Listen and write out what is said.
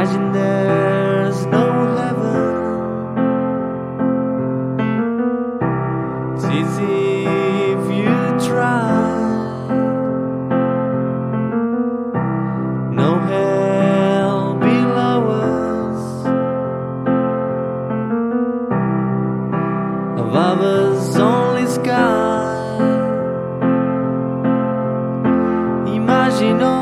Imagine there's no heaven. It's easy if you try. No hell below us. Above us only sky. Imagine